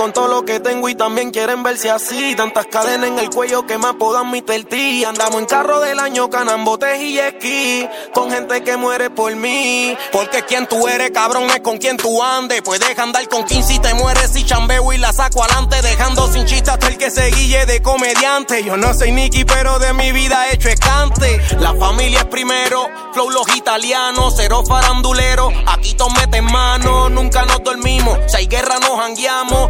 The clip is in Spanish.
con todo lo que tengo y también quieren verse así. Tantas cadenas en el cuello que me apodan Mr. T. Andamos en carro del año, canambotes y esquí, con gente que muere por mí. Porque quien tú eres, cabrón, es con quien tú andes. Puedes andar con 15 y te mueres si chambeo y la saco adelante, dejando sin chiste hasta el que se guille de comediante. Yo no soy Nicky, pero de mi vida he hecho escante. La familia es primero, flow los italianos, cero farandulero. Aquí todos meten mano, nunca nos dormimos. Si hay guerra nos jangueamos,